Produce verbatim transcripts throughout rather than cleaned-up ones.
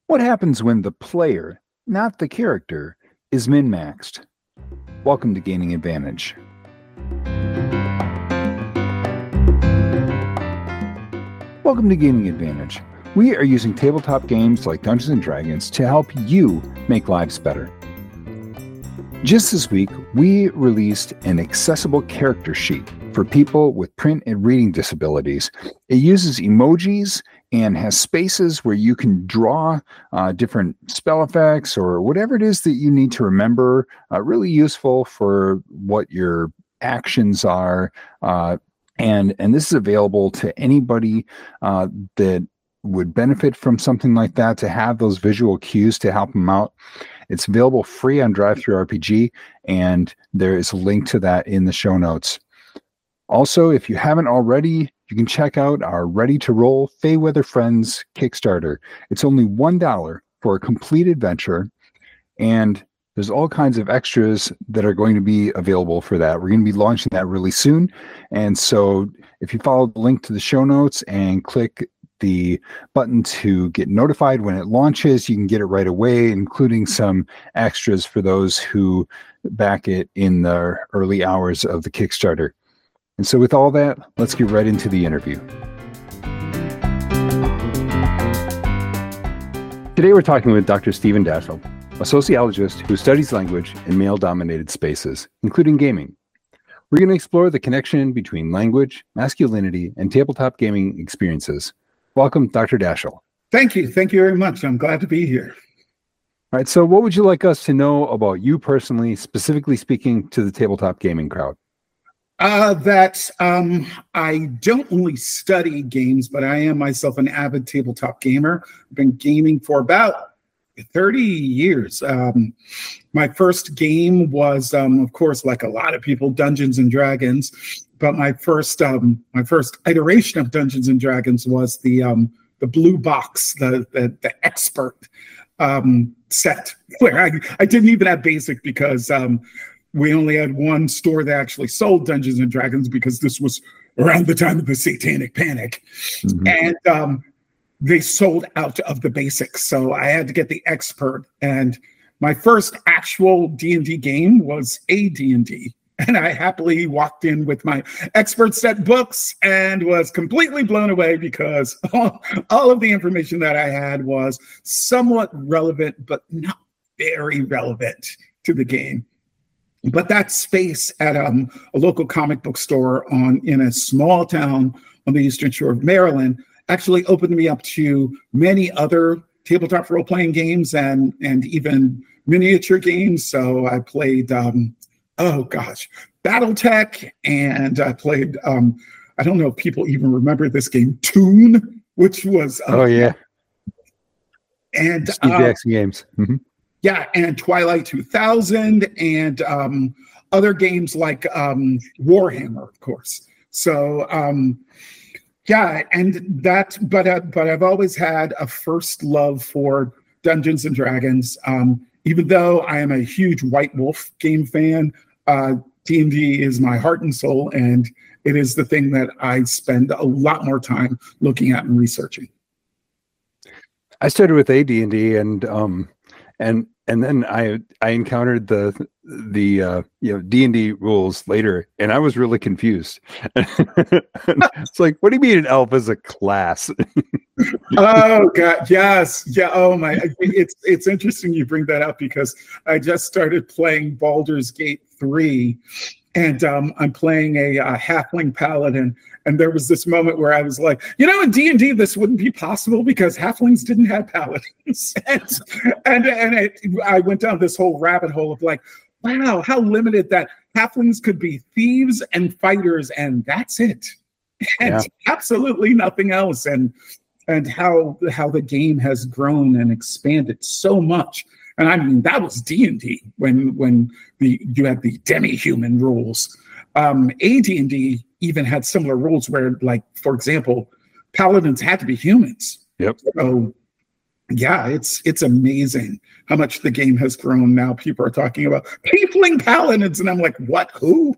What happens when the player, not the character, is min-maxed? Welcome to Gaining Advantage. Welcome to Gaining Advantage. We are using tabletop games like Dungeons and Dragons to help you make lives better. Just this week, we released an accessible character sheet for people with print and reading disabilities. It uses emojis and has spaces where you can draw uh, different spell effects or whatever it is that you need to remember. Uh, really useful for what your actions are. Uh, and, and this is available to anybody uh, that would benefit from something like that, to have those visual cues to help them out. It's available free on DriveThruRPG, and there is a link to that in the show notes. Also, if you haven't already, you can check out our Ready to Roll Feyweather Friends Kickstarter. It's only one dollar for a complete adventure, and there's all kinds of extras that are going to be available for that. We're going to be launching that really soon, and so if you follow the link to the show notes and click the button to get notified when it launches, you can get it right away, including some extras for those who back it in the early hours of the Kickstarter. And so with all that, let's get right into the interview. Today we're talking with Doctor Stephen Daschle, a sociologist who studies language in male-dominated spaces, including gaming. We're going to explore the connection between language, masculinity, and tabletop gaming experiences. Welcome, Doctor Daschle. Thank you. Thank you very much. I'm glad to be here. All right, so what would you like us to know about you personally, specifically speaking to the tabletop gaming crowd? Uh, that um, I don't only study games, but I am myself an avid tabletop gamer. I've been gaming for about thirty years. Um, my first game was, um, of course, like a lot of people, Dungeons and Dragons. But my first, um, my first iteration of Dungeons and Dragons was the um, the blue box, the the, the expert um, set, where I, I didn't even have basic because um, we only had one store that actually sold Dungeons and Dragons, because this was around the time of the Satanic Panic. Mm-hmm. And um, they sold out of the basics. So I had to get the expert. And my first actual D and D game was a D and D. And I happily walked in with my expert set books and was completely blown away, because all, all of the information that I had was somewhat relevant, but not very relevant to the game. But that space at um, a local comic book store on in a small town on the Eastern Shore of Maryland actually opened me up to many other tabletop role-playing games and and even miniature games. So I played, um, oh gosh, BattleTech, and I played, um, I don't know if people even remember this game, Toon, which was... Uh, oh, yeah. And Steve uh, Jackson games. Mm-hmm. Yeah, and Twilight two thousand, and um, other games like um, Warhammer, of course. So, um, yeah, and that, but uh, but I've always had a first love for Dungeons and Dragons. Um, even though I am a huge White Wolf game fan, uh, D and D is my heart and soul, and it is the thing that I spend a lot more time looking at and researching. I started with A D and D, and um, and and then I I encountered the the uh, you know D and D rules later, and I was really confused. It's like, what do you mean an elf is a class? Oh God, yes, yeah. Oh my, it's it's interesting you bring that up, because I just started playing Baldur's Gate three, and um, I'm playing a, a halfling paladin. And there was this moment where I was like, you know, in D and D, this wouldn't be possible because halflings didn't have paladins. and and, and it, I went down this whole rabbit hole of like, wow, how limited that halflings could be thieves and fighters, and that's it. And yeah. Absolutely nothing else. And and how how the game has grown and expanded so much. And I mean, that was D and D when when the you had the demi-human rules. Um, A D and D even had similar rules where, like, for example, paladins had to be humans. Yep. So, yeah, it's it's amazing how much the game has grown. Now people are talking about tiefling paladins, and I'm like, what? Who?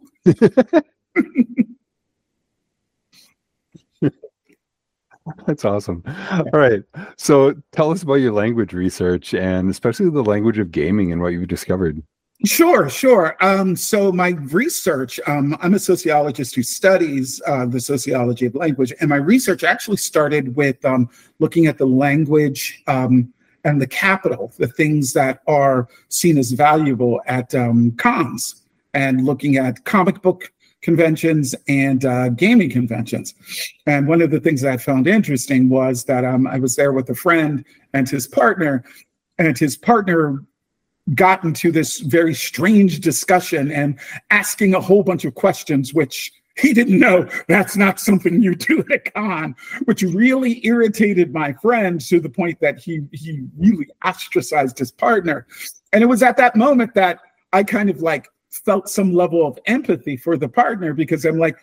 That's awesome. All right. So tell us about your language research and especially the language of gaming and what you've discovered. Sure, sure. Um, so my research, um, I'm a sociologist who studies uh, the sociology of language, and my research actually started with um, looking at the language um, and the capital, the things that are seen as valuable at um, cons, and looking at comic book conventions and uh, gaming conventions. And one of the things that I found interesting was that um, I was there with a friend and his partner, and his partner got into this very strange discussion and asking a whole bunch of questions, which he didn't know that's not something you do at a con, which really irritated my friend to the point that he he really ostracized his partner. And it was at that moment that I kind of like felt some level of empathy for the partner, because I'm like,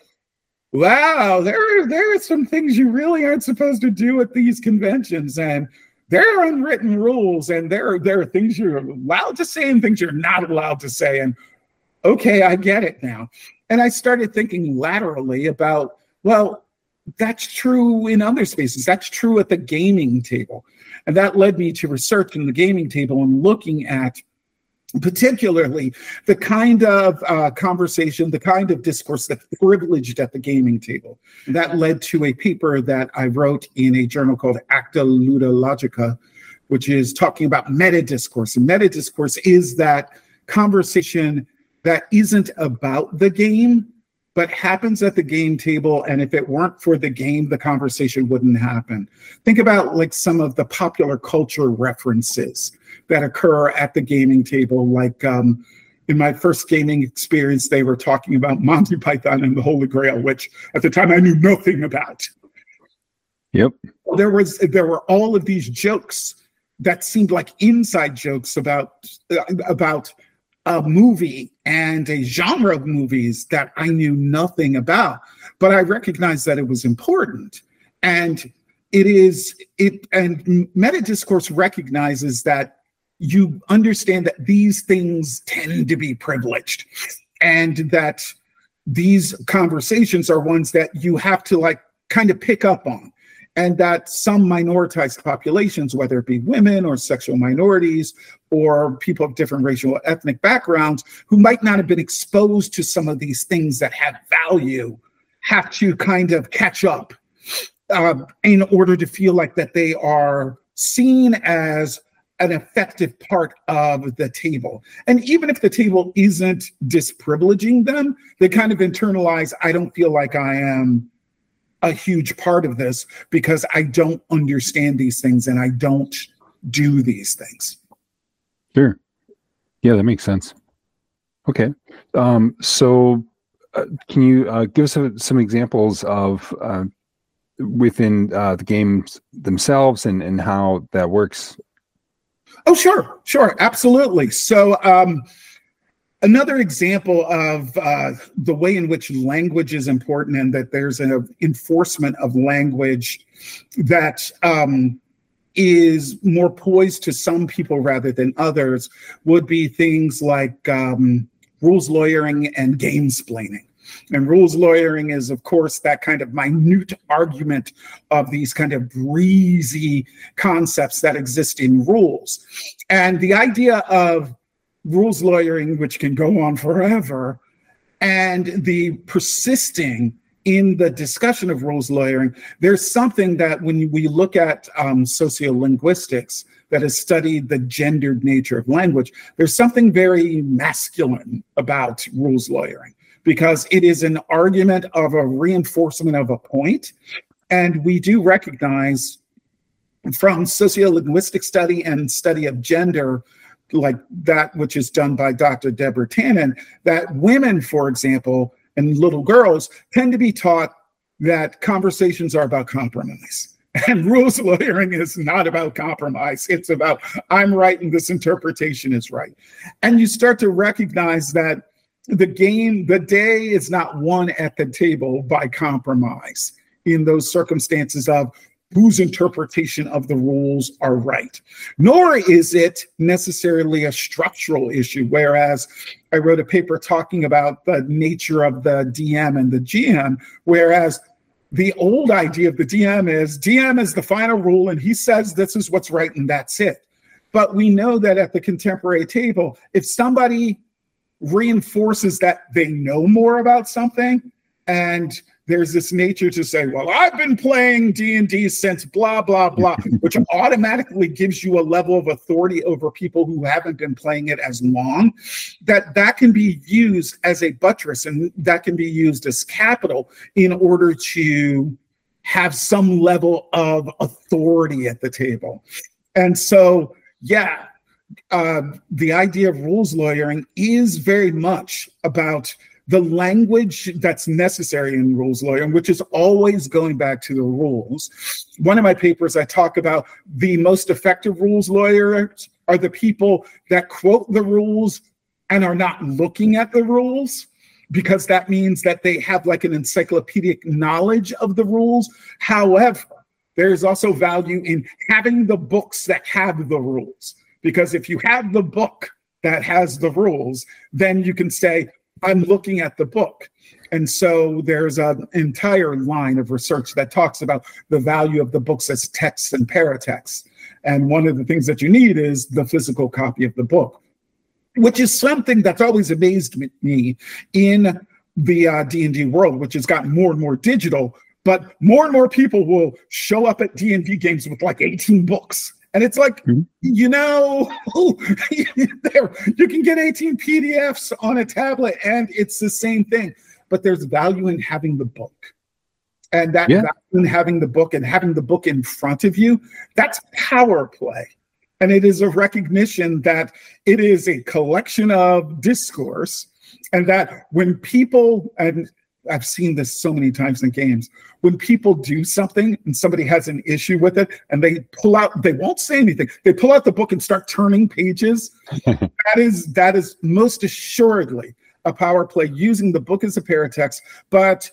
wow, there, there are some things you really aren't supposed to do at these conventions. And there are unwritten rules, and there are, there are things you're allowed to say and things you're not allowed to say. And okay, I get it now. And I started thinking laterally about, well, that's true in other spaces. That's true at the gaming table. And that led me to research in the gaming table and looking at particularly the kind of uh, conversation, the kind of discourse that's privileged at the gaming table. That led to a paper that I wrote in a journal called Acta Ludologica, which is talking about meta discourse. And meta discourse is that conversation that isn't about the game, but happens at the game table. And if it weren't for the game, the conversation wouldn't happen. Think about like some of the popular culture references that occur at the gaming table. Like um, in my first gaming experience, they were talking about Monty Python and the Holy Grail, which at the time I knew nothing about. Yep. There was there were all of these jokes that seemed like inside jokes about uh, about a movie and a genre of movies that I knew nothing about, but I recognized that it was important. And it is it and meta discourse recognizes that you understand that these things tend to be privileged, and that these conversations are ones that you have to like kind of pick up on, and that some minoritized populations, whether it be women or sexual minorities or people of different racial or ethnic backgrounds who might not have been exposed to some of these things that have value, have to kind of catch up uh, in order to feel like that they are seen as an effective part of the table. And even if the table isn't disprivileging them, they kind of internalize, I don't feel like I am a huge part of this because I don't understand these things and I don't do these things. Sure. Yeah, that makes sense. Okay. Um, so uh, can you uh, give us some, some examples of uh, within uh, the games themselves and, and how that works? Oh, sure. Sure. Absolutely. So um, another example of uh, the way in which language is important and that there's an enforcement of language that um, is more poised to some people rather than others would be things like um, rules lawyering and gamesplaining. And rules lawyering is, of course, that kind of minute argument of these kind of breezy concepts that exist in rules. And the idea of rules lawyering, which can go on forever, and the persisting in the discussion of rules lawyering, there's something that when we look at um, sociolinguistics that has studied the gendered nature of language, there's something very masculine about rules lawyering, because it is an argument of a reinforcement of a point. And we do recognize from sociolinguistic study and study of gender, like that which is done by Doctor Deborah Tannen, that women, for example, and little girls tend to be taught that conversations are about compromise. And rules lawyering is not about compromise. It's about, I'm right and this interpretation is right. And you start to recognize that the game, the day is not won at the table by compromise in those circumstances of whose interpretation of the rules are right. Nor is it necessarily a structural issue, whereas I wrote a paper talking about the nature of the D M and the G M, whereas the old idea of the D M is D M is the final rule, and he says this is what's right, and that's it. But we know that at the contemporary table, if somebody reinforces that they know more about something, and there's this nature to say, well, I've been playing D and D since blah, blah, blah, which automatically gives you a level of authority over people who haven't been playing it as long, that that can be used as a buttress, and that can be used as capital in order to have some level of authority at the table. And so, yeah, uh, the idea of rules lawyering is very much about the language that's necessary in rules lawyering, which is always going back to the rules. One of my papers, I talk about the most effective rules lawyers are the people that quote the rules and are not looking at the rules, because that means that they have like an encyclopedic knowledge of the rules. However, there's also value in having the books that have the rules, because if you have the book that has the rules, then you can say, I'm looking at the book. And so there's an entire line of research that talks about the value of the books as texts and paratexts. And one of the things that you need is the physical copy of the book, which is something that's always amazed me in the uh, D and D world, which has gotten more and more digital, but more and more people will show up at D and D games with like eighteen books. And it's like, mm-hmm. you know, there you can get eighteen P D Fs on a tablet and it's the same thing. But there's value in having the book. And that yeah. value in having the book and having the book in front of you, that's power play. And it is a recognition that it is a collection of discourse, and that when people, and I've seen this so many times in games, when people do something and somebody has an issue with it and they pull out, they won't say anything. They pull out the book and start turning pages. that is that is most assuredly a power play, using the book as a paratext, but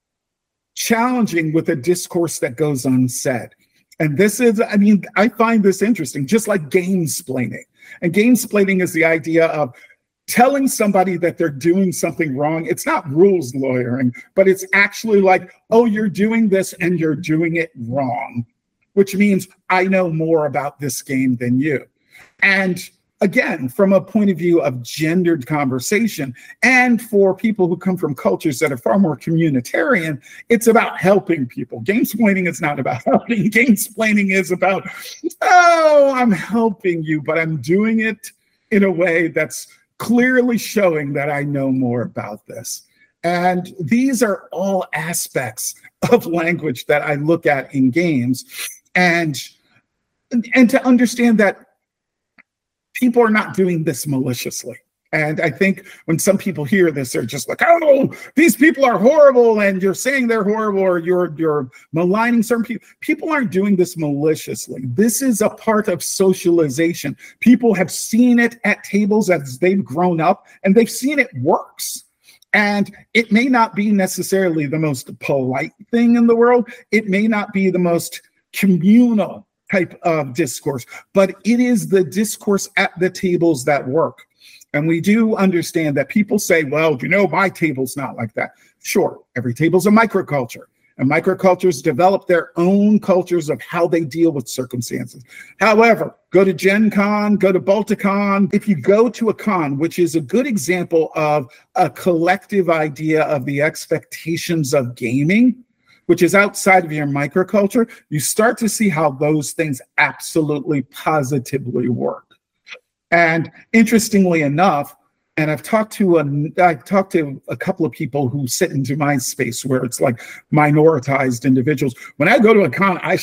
challenging with a discourse that goes unsaid. And this is, I mean, I find this interesting, just like gamesplaining. And gamesplaining is the idea of telling somebody that they're doing something wrong. It's not rules lawyering, but it's actually like, oh, you're doing this and you're doing it wrong, which means I know more about this game than you. And again, from a point of view of gendered conversation, and for people who come from cultures that are far more communitarian, it's about helping people. Gamesplaining is not about helping. Gamesplaining is about, oh, I'm helping you, but I'm doing it in a way that's clearly showing that I know more about this. And these are all aspects of language that I look at in games. And, and to understand that people are not doing this maliciously. And I think when some people hear this, they're just like, oh, these people are horrible, and you're saying they're horrible, or you're you're maligning certain people. People aren't doing this maliciously. This is a part of socialization. People have seen it at tables as they've grown up, and they've seen it works. And it may not be necessarily the most polite thing in the world. It may not be the most communal type of discourse, but it is the discourse at the tables that work. And we do understand that people say, well, you know, my table's not like that. Sure, every table's a microculture, and microcultures develop their own cultures of how they deal with circumstances. However, go to Gen Con, go to Balticon. If you go to a con, which is a good example of a collective idea of the expectations of gaming, which is outside of your microculture, you start to see how those things absolutely positively work. And interestingly enough, and I've talked to a, I've talked to a couple of people who sit into my space where it's like minoritized individuals. When I go to a con, I,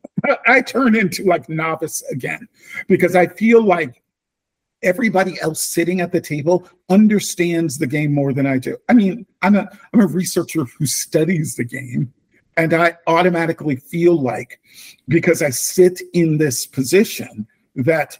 I turn into like novice again, because I feel like everybody else sitting at the table understands the game more than I do. I mean, I'm a, I'm a researcher who studies the game, and I automatically feel like, because I sit in this position, that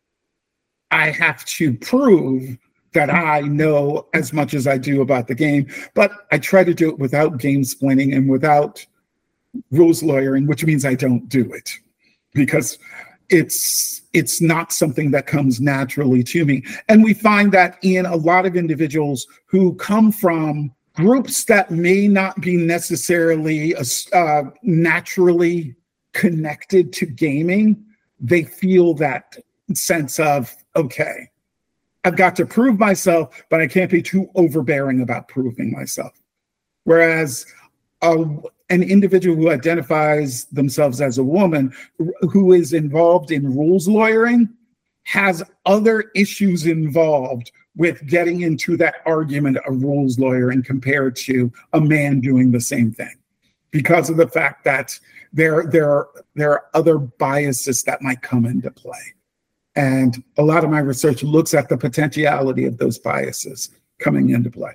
I have to prove that I know as much as I do about the game, but I try to do it without gamesplaining and without rules lawyering, which means I don't do it, because it's it's not something that comes naturally to me. And we find that in a lot of individuals who come from groups that may not be necessarily uh, naturally connected to gaming, they feel that sense of, okay, I've got to prove myself, but I can't be too overbearing about proving myself. Whereas uh, an individual who identifies themselves as a woman who is involved in rules lawyering has other issues involved with getting into that argument of rules lawyering compared to a man doing the same thing, because of the fact that there, there, are, there are other biases that might come into play. And a lot of my research looks at the potentiality of those biases coming into play.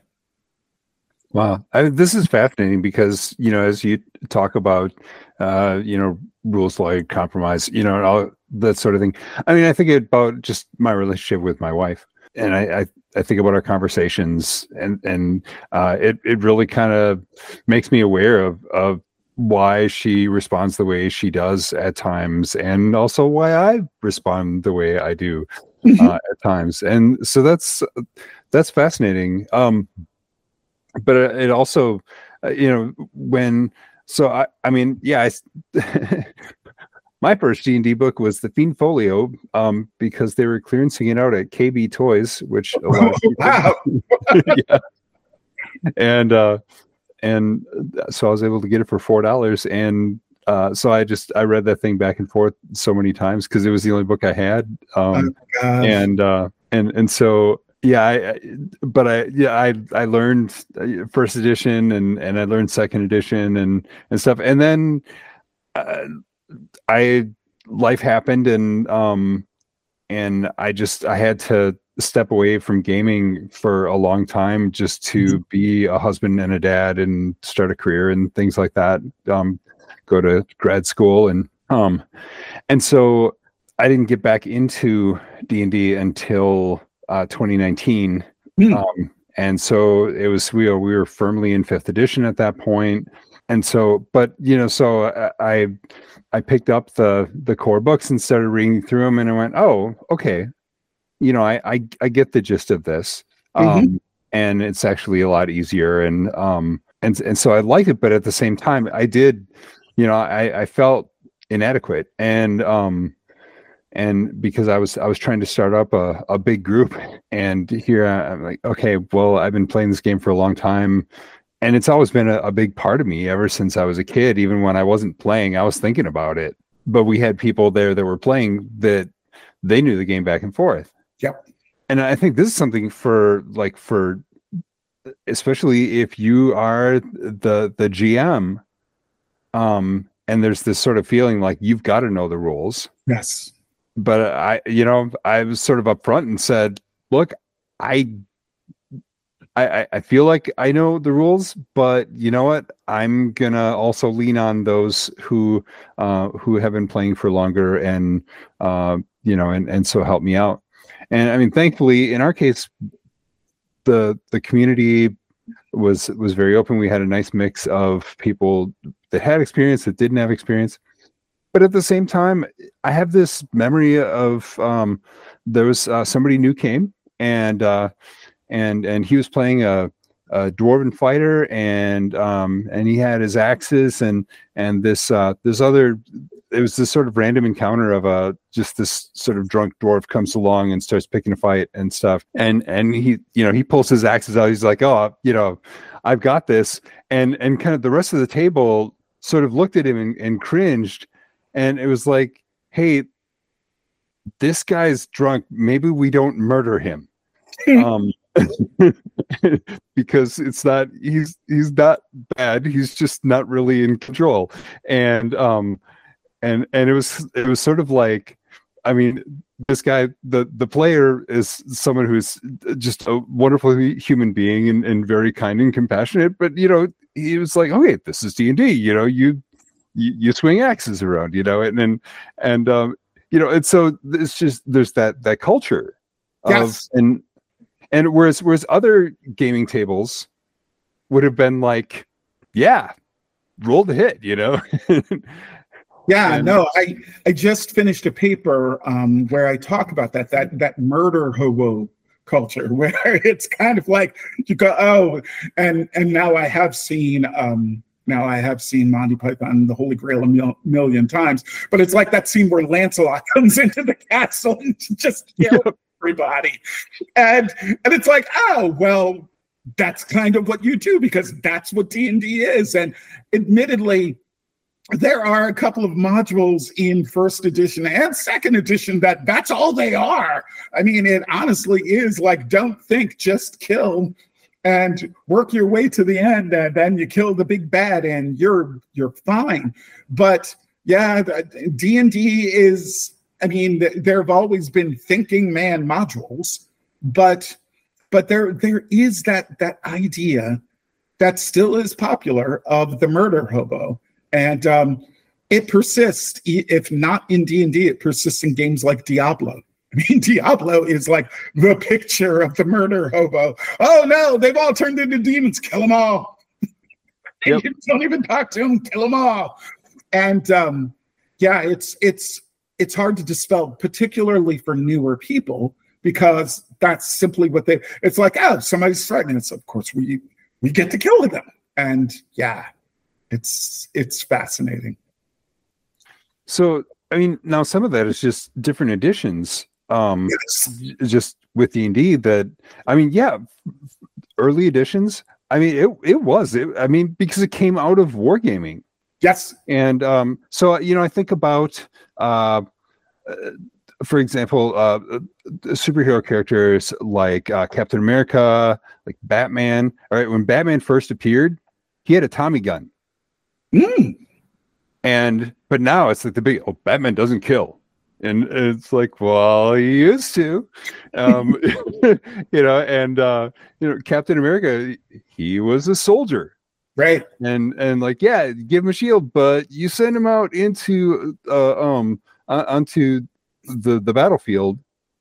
Wow. I, this is fascinating because, you know, as you talk about, uh, you know, rules like compromise, you know, and all that sort of thing. I mean, I think about just my relationship with my wife, and I, I, I think about our conversations, and, and uh, it, it really kind of makes me aware of, of why she responds the way she does at times, and also why I respond the way I do uh, at times. And so that's, that's fascinating. Um, but it also, uh, you know, when, so I, I mean, yeah, I, my first D and D book was the Fiend Folio, um, because they were clearancing it out at K B Toys, which a lot of people, wow. yeah. And, uh, and so I was able to get it for four dollars. And, uh, so I just, I read that thing back and forth so many times because it was the only book I had. Um, oh, and, uh, and, and so, yeah, I, I, but I, yeah, I, I learned first edition, and, and I learned second edition and, and stuff. And then, uh, I, life happened, and, um, and I just, I had to step away from gaming for a long time just to be a husband and a dad and start a career and things like that. Um, go to grad school. And, um, and so I didn't get back into D and D until, uh, twenty nineteen. Mm. Um, and so it was, we were, we were firmly in fifth edition at that point. And so, but, you know, so I, I picked up the, the core books and started reading through them, and I went, oh, okay. You know, I, I, I get the gist of this. Um, Mm-hmm. and it's actually a lot easier. And, um, and, and so I liked it, but at the same time I did, you know, I, I felt inadequate. And, um, and because I was, I was trying to start up a, a big group, and here I'm like, okay, well, I've been playing this game for a long time, and it's always been a, a big part of me ever since I was a kid. Even when I wasn't playing, I was thinking about it, but we had people there that were playing that they knew the game back and forth. Yep. And I think this is something for like, for, especially if you are the, the G M, um, and there's this sort of feeling like you've got to know the rules. Yes. But I, you know, I was sort of upfront and said, look, I, I, I feel like I know the rules, but you know what? I'm gonna also lean on those who, uh, who have been playing for longer, and, uh, you know, and, and so help me out. And I mean, thankfully in our case, the, the community was, was very open. We had a nice mix of people that had experience, that didn't have experience. But at the same time, I have this memory of, um, there was uh, somebody new came, and uh, and and he was playing a, a dwarven fighter, and um, and he had his axes, and and this uh, this other, it was this sort of random encounter of a, just this sort of drunk dwarf comes along and starts picking a fight and stuff, and and he, you know, he pulls his axes out. He's like, oh, you know, I've got this, and and kind of the rest of the table sort of looked at him and, and cringed. And it was like, hey, this guy's drunk. Maybe we don't murder him. um, because it's not, he's, he's not bad. He's just not really in control. And, um, and, and it was, it was sort of like, I mean, this guy, the, the player is someone who's just a wonderful human being, and, and very kind and compassionate. But, you know, he was like, okay, this is D and D, you know, you, You, you swing axes around, you know, and and and um, you know, and so it's just, there's that that culture of, yes. and and whereas whereas other gaming tables would have been like, yeah, roll the hit, you know. Yeah, and, no, I I just finished a paper um, where I talk about that that that murder hobo culture where it's kind of like you go, oh, and and now I have seen um now I have seen Monty Python and the Holy Grail a mil- million times, but it's like that scene where Lancelot comes into the castle and just kills yep. everybody, and and it's like, oh well, that's kind of what you do because that's what D and D is. And admittedly, there are a couple of modules in first edition and second edition that that's all they are. I mean, it honestly is like, don't think, just kill and work your way to the end, and then you kill the big bad and you're you're fine. But yeah, D and D is, I mean, there have always been thinking man modules, but but there there is that that idea that still is popular of the murder hobo. And um, it persists, if not in D and D, it persists in games like Diablo. I mean, Diablo is like the picture of the murder hobo. Oh no, they've all turned into demons. Kill them all. Yep. Don't even talk to them. Kill them all. And um, yeah, it's it's it's hard to dispel, particularly for newer people, because that's simply what they. It's like, oh, somebody's threatening us. Of course, we we get to kill them. And yeah. It's it's fascinating. So, I mean, now some of that is just different editions. Um, yes. Just with D and D that, I mean, yeah, early editions. I mean, it it was. It, I mean, because it came out of wargaming. Yes. And um, so, you know, I think about, uh, for example, uh, superhero characters like uh, Captain America, like Batman. All right, when Batman first appeared, he had a Tommy gun. Mm. And but now it's like the big oh Batman doesn't kill, and it's like, well, he used to, um, you know, and uh, you know, Captain America, he was a soldier, right? And and like, yeah, give him a shield, but you send him out into uh, um uh, onto the the battlefield,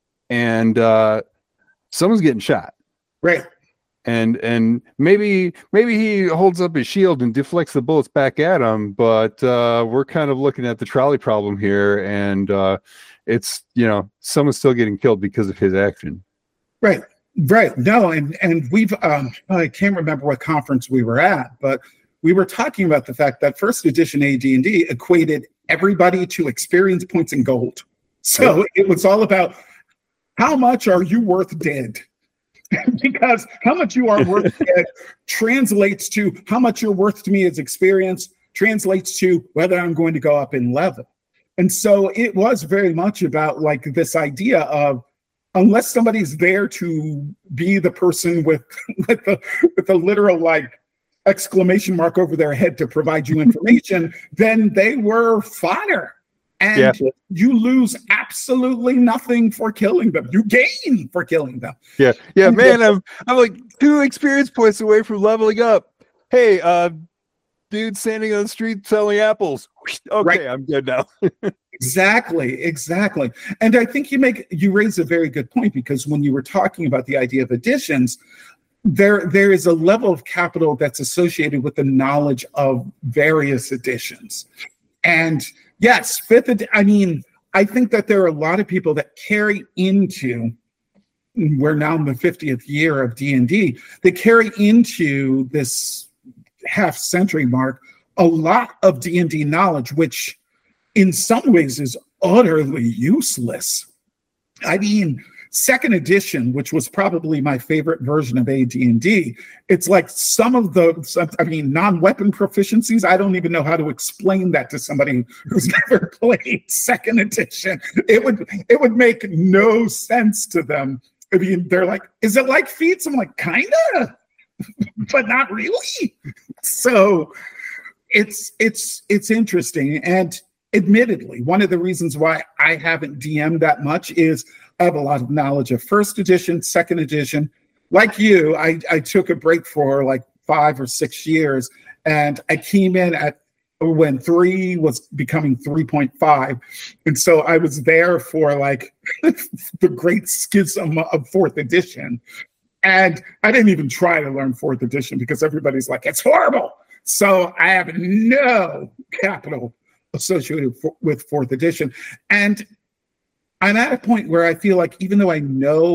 and uh, someone's getting shot, right? And and maybe maybe he holds up his shield and deflects the bullets back at him, but uh, we're kind of looking at the trolley problem here, and uh, it's, you know, someone's still getting killed because of his action. Right, right. No, and and we've um, I can't remember what conference we were at, but we were talking about the fact that first edition A D and D equated everybody to experience points in gold. So right. It was all about how much are you worth dead. Because how much you are worth dead translates to how much you're worth to me as experience, translates to whether I'm going to go up in level. And so it was very much about like this idea of, unless somebody's there to be the person with with the with a literal like exclamation mark over their head to provide you information, then they were fodder. And yeah. You lose absolutely nothing for killing them. You gain for killing them. Yeah, yeah, and man, I'm I'm like two experience points away from leveling up. Hey, uh, dude standing on the street selling apples. Okay, right. I'm good now. Exactly, exactly. And I think you make you raise a very good point, because when you were talking about the idea of additions, there there is a level of capital that's associated with the knowledge of various editions. And yes, fifth ed- I mean, I think that there are a lot of people that carry into, we're now in the fiftieth year of D and D, they carry into this half century mark a lot of D and D knowledge, which in some ways is utterly useless. I mean, second edition, which was probably my favorite version of A D and D, it's like some of the, I mean, non-weapon proficiencies, I don't even know how to explain that to somebody who's never played second edition. It would it would make no sense to them. I mean, they're like, is it like feats? I'm like, kinda, but not really. So it's it's it's interesting. And admittedly, one of the reasons why I haven't D M'd that much is I have a lot of knowledge of first edition, second edition. Like you, I, I took a break for like five or six years, and I came in at when three was becoming three point five. And so I was there for like the great schism of fourth edition. And I didn't even try to learn fourth edition because everybody's like, it's horrible. So I have no capital associated with fourth edition. And I'm at a point where I feel like even though I know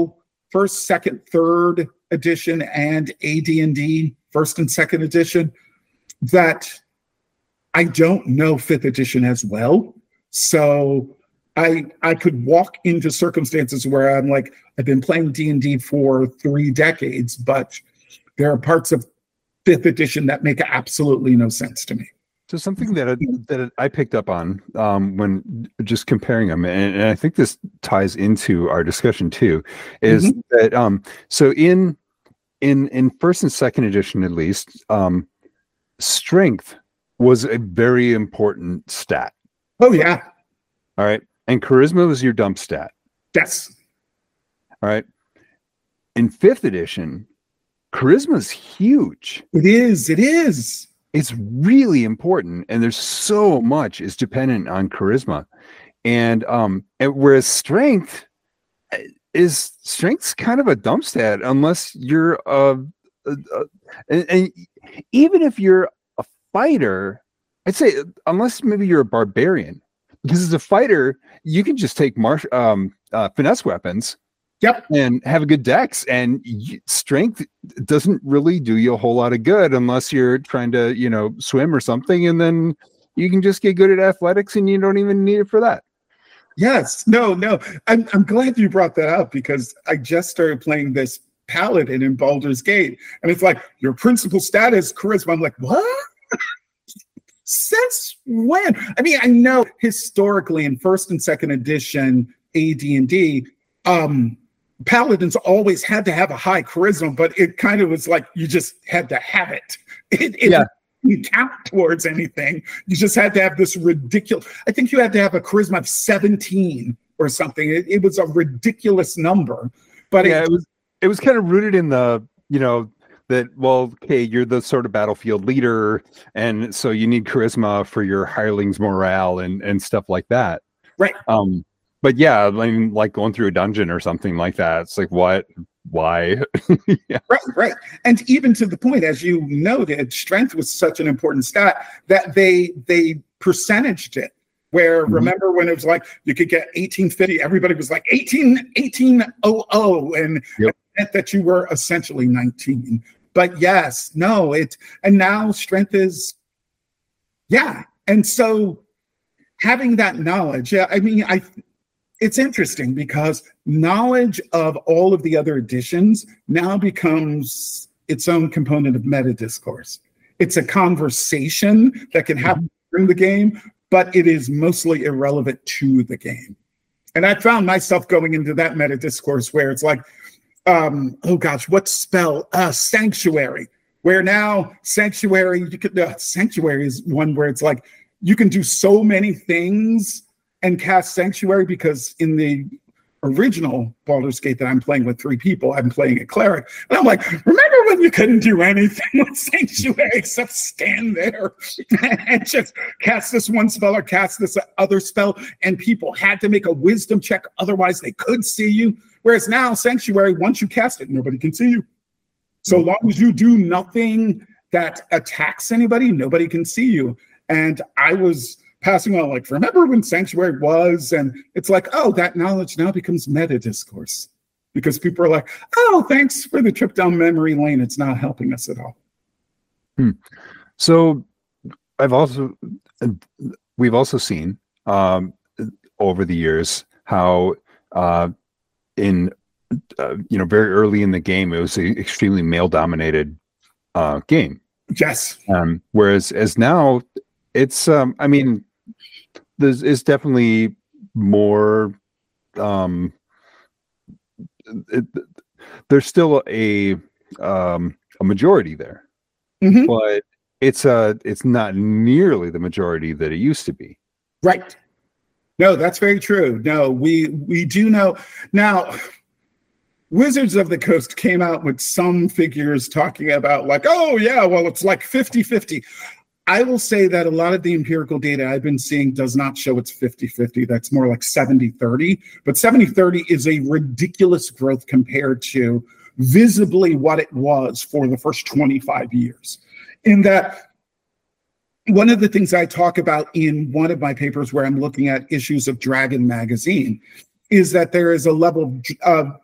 first, second, third edition and A D and D first and second edition that I don't know fifth edition as well. So I I could walk into circumstances where I'm like, I've been playing D and D for three decades, but there are parts of fifth edition that make absolutely no sense to me. So something that I, that I picked up on um, when just comparing them, and, and I think this ties into our discussion too, is mm-hmm. that um, so in in in first and second edition at least, um, strength was a very important stat. Oh yeah. All right, and charisma was your dump stat. Yes. All right. In fifth edition, charisma is huge. It is. It is. It's really important, and there's so much is dependent on charisma, and um, and whereas strength is strength's kind of a dump stat unless you're a, a, a and, and even if you're a fighter, I'd say unless maybe you're a barbarian, because as a fighter you can just take marsh um uh, finesse weapons. Yep. And have a good dex, and y- strength doesn't really do you a whole lot of good unless you're trying to, you know, swim or something, and then you can just get good at athletics and you don't even need it for that. Yes. No, no. I'm I'm glad you brought that up because I just started playing this paladin in Baldur's Gate, and it's like your principal stat is charisma. I'm like, what? Since when? I mean, I know historically in first and second edition A D and D, um, paladins always had to have a high charisma, but it kind of was like you just had to have it. It, it yeah. didn't count towards anything. You just had to have this ridiculous. I think you had to have a charisma of seventeen or something. It, it was a ridiculous number. But yeah, it, it was it was kind of rooted in the, you know, that, well, okay, you're the sort of battlefield leader, and so you need charisma for your hirelings' morale and and stuff like that. Right. Um. But yeah, I mean, like going through a dungeon or something like that. It's like, what? Why? yeah. Right, right. And even to the point, as you noted, strength was such an important stat that they they percentaged it. Where mm-hmm. remember when it was like you could get eighteen fifty, everybody was like eighteen, eighteen hundred, and yep. it meant that you were essentially nineteen. But yes, no, it and now strength is, yeah. And so having that knowledge, yeah, I mean, I. It's interesting because knowledge of all of the other editions now becomes its own component of meta discourse. It's a conversation that can happen during the game, but it is mostly irrelevant to the game. And I found myself going into that meta discourse where it's like, um, oh gosh, what spell? Uh, Sanctuary. Where now Sanctuary, you could, uh, Sanctuary is one where it's like you can do so many things and cast Sanctuary, because in the original Baldur's Gate that I'm playing with three people, I'm playing a cleric. And I'm like, remember when you couldn't do anything with Sanctuary except stand there and just cast this one spell or cast this other spell, and people had to make a wisdom check, otherwise they could see you. Whereas now Sanctuary, once you cast it, nobody can see you. So long as you do nothing that attacks anybody, nobody can see you. And I was passing on like, remember when Sanctuary was, and it's like, oh, that knowledge now becomes meta discourse because people are like, oh, thanks for the trip down memory lane. It's not helping us at all. Hmm. So I've also, we've also seen um, over the years how uh, in, uh, you know, very early in the game, it was an extremely male dominated uh, game. Yes. Um, whereas as now it's, um, I mean, There's is definitely more. Um, it, there's still a um, a majority there, mm-hmm. but it's uh it's not nearly the majority that it used to be. Right. No, that's very true. No, we we do know now. Wizards of the Coast came out with some figures talking about like, oh yeah, well it's like fifty-fifty. I will say that a lot of the empirical data I've been seeing does not show it's fifty-fifty. That's more like seventy thirty. But seventy thirty is a ridiculous growth compared to visibly what it was for the first twenty-five years. In that, one of the things I talk about in one of my papers where I'm looking at issues of Dragon magazine is that there is a level of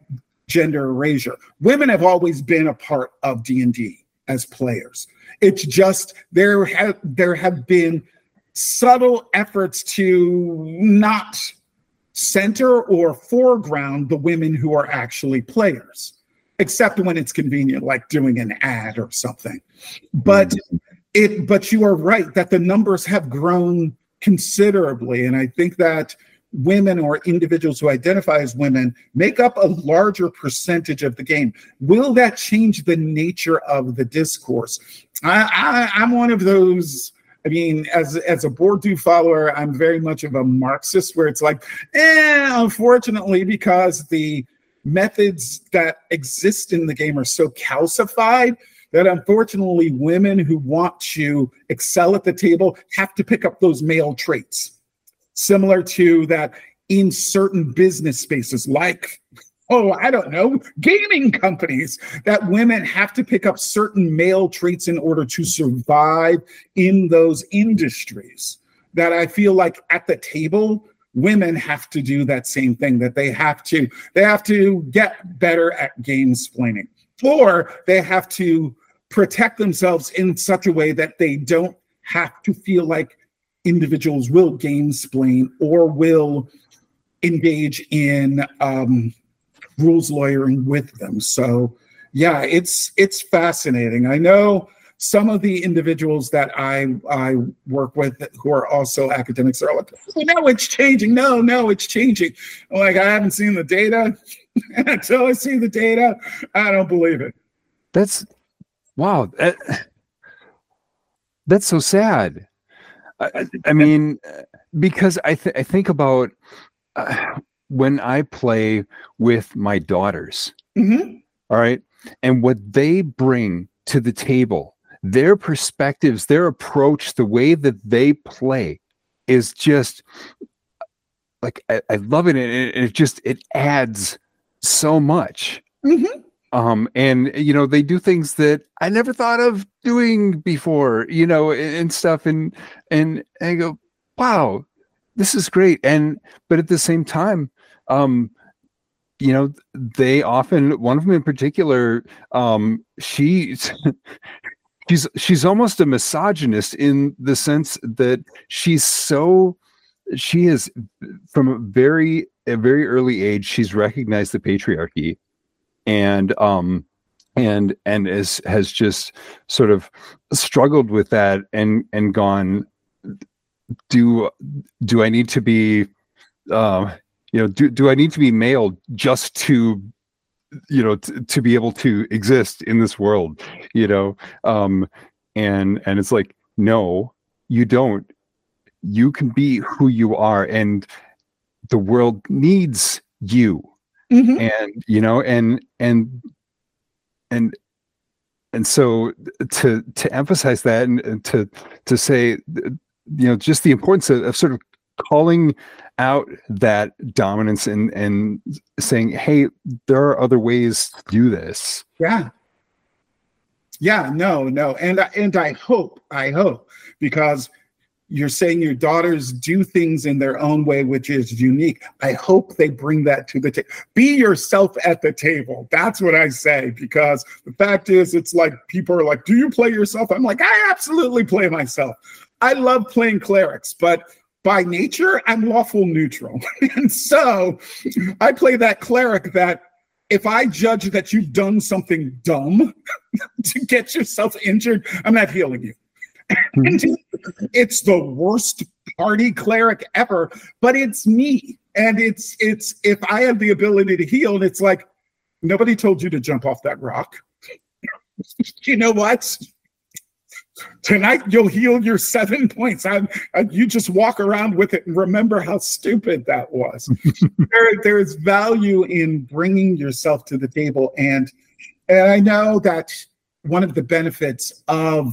gender erasure. Women have always been a part of D and D as players. It's just there have there have been subtle efforts to not center or foreground the women who are actually players, except when it's convenient, like doing an ad or something. But mm-hmm. it but you are right that the numbers have grown considerably, and I think that women or individuals who identify as women make up a larger percentage of the game. Will that change the nature of the discourse? I, I, I'm one of those, I mean, as, as a Bourdieu follower, I'm very much of a Marxist, where it's like, eh, unfortunately, because the methods that exist in the game are so calcified, that unfortunately women who want to excel at the table have to pick up those male traits. Similar to that in certain business spaces, like, oh, I don't know, gaming companies, that women have to pick up certain male traits in order to survive in those industries. That I feel like at the table, women have to do that same thing, that they have to, they have to get better at game-splaining, or they have to protect themselves in such a way that they don't have to feel like individuals will game-splain or will engage in um, rules lawyering with them. So, yeah, it's it's fascinating. I know some of the individuals that I I work with who are also academics are like, oh, no, it's changing. No, no, it's changing. I'm like, I haven't seen the data. Until I see the data, I don't believe it. That's, wow. That, that's so sad. I, I mean, because I, th- I think about uh, when I play with my daughters, mm-hmm. all right, and what they bring to the table, their perspectives, their approach, the way that they play is just like, I, I love it. And it, it just, it adds so much. Mm-hmm. Um, and, you know, they do things that I never thought of doing before, you know, and, and stuff. And, and I go, wow, this is great. And, but at the same time, um, you know, they often, one of them in particular, um, she's, she's, she's almost a misogynist in the sense that she's so, she is from a very, a very early age, she's recognized the patriarchy. And um, and and is has just sort of struggled with that and and gone, do do I need to be, uh, you know, do do I need to be male just to, you know, t- to be able to exist in this world, you know, um, and and it's like, no, you don't. You can be who you are, and the world needs you. Mm-hmm. And, you know, and, and, and, and so to, to emphasize that and, and to, to say, you know, just the importance of, of sort of calling out that dominance and, and saying, hey, there are other ways to do this. Yeah. Yeah, no, no. And, and I hope, I hope, because you're saying your daughters do things in their own way, which is unique. I hope they bring that to the table. Be yourself at the table. That's what I say, because the fact is, it's like people are like, do you play yourself? I'm like, I absolutely play myself. I love playing clerics, but by nature, I'm lawful neutral. And so I play that cleric that if I judge that you've done something dumb to get yourself injured, I'm not healing you. And it's the worst party cleric ever, but it's me. And it's it's if I have the ability to heal, and it's like, nobody told you to jump off that rock. You know what? Tonight you'll heal your seven points. I, I, you just walk around with it and remember how stupid that was. there, there is value in bringing yourself to the table, and and I know that one of the benefits of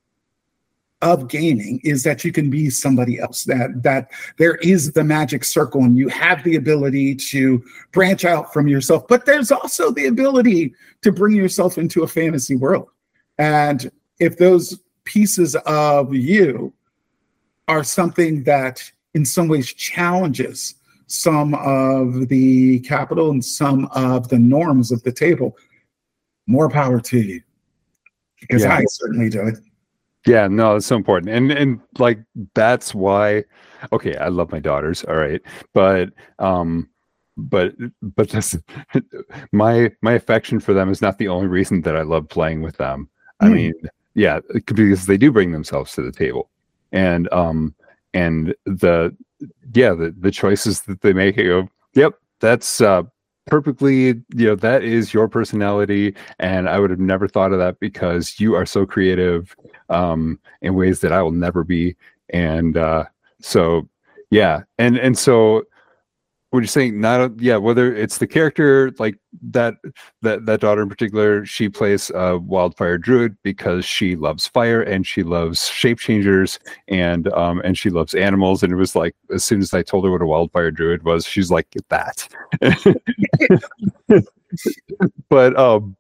of gaming is that you can be somebody else, that that there is the magic circle and you have the ability to branch out from yourself, but there's also the ability to bring yourself into a fantasy world. And if those pieces of you are something that in some ways challenges some of the capital and some of the norms of the table, more power to you. Because yeah. I certainly do it. Yeah, no, it's so important. And and like that's why okay, I love my daughters, all right. But um but but this my my affection for them is not the only reason that I love playing with them. Mm. I mean, yeah, because they do bring themselves to the table. And um and the yeah, the the choices that they make, I go, yep, that's uh perfectly, you know, that is your personality, and I would have never thought of that because you are so creative um in ways that I will never be. And uh so yeah, and and so what you're saying, not yeah, whether it's the character like that that that daughter in particular, she plays a wildfire druid because she loves fire and she loves shape changers and um and she loves animals. And it was like as soon as I told her what a wildfire druid was, she's like, get that. but um